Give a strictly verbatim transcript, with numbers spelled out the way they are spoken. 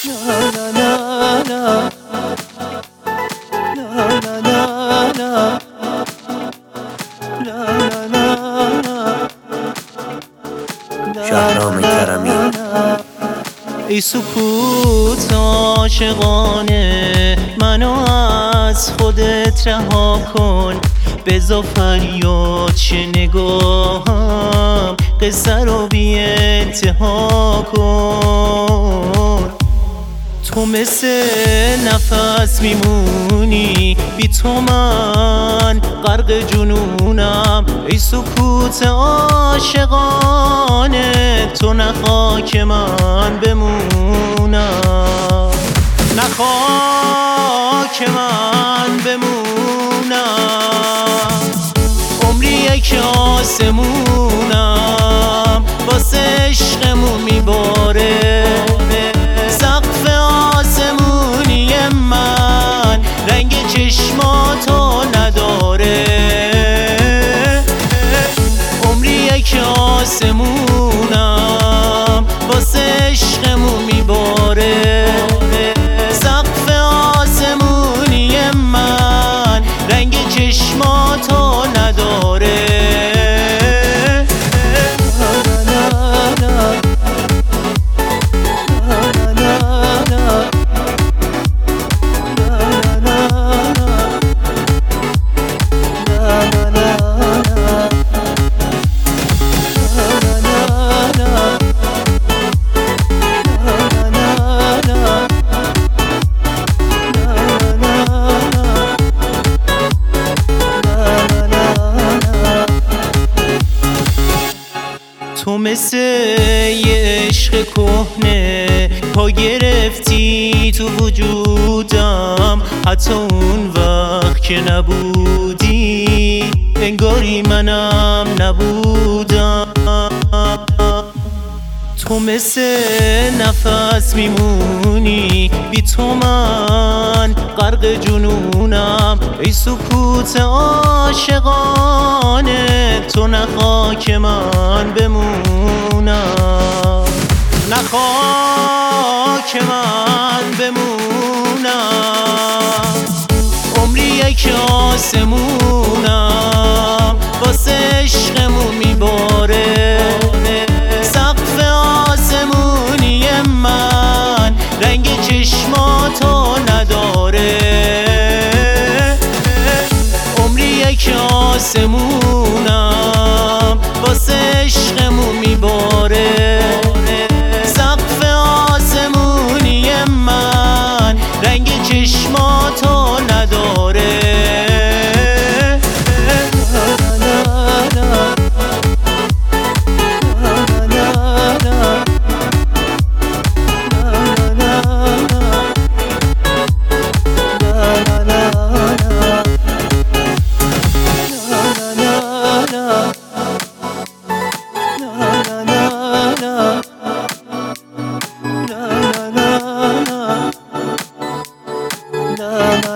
شهرام کرمی. ای سکوت عاشقانه، منو از خودت رها کن. بذار فریاد شه نگاهم، قصه رو بی انتها کن. تو مثل نفس میمونی، بی تو من غرق جنونم. ای سکوت عاشقانه، تو نخوا که من بمونم، نخوا که من بمونم. عمری یک آسمونم واسه عشقمون میباره. سقف آسمونی من رنگ چشماتو نداره. عمری یک آسمونم واسه عشقمون میباره. سقف آسمونی من رنگ چشماتو نداره. تو مثل یه عشق کهنه، پا گرفتی تو وجودم. حتی اون وقت که نبودی انگاری منم نبودم. تو مثل نفس میمونی، بی تو من غرق جنونم. ای سکوت عاشقانه، تو نخوا که من بمونم، نخوا که من بمونم. عمری یک آسمونم واسه عشقمون میباره. سقف آسمونی من رنگ چشماتو نداره. عمری یک آسمونم واسه عشقمون میباره. سقف آسمونی من رنگ چشماتو نداره. Na na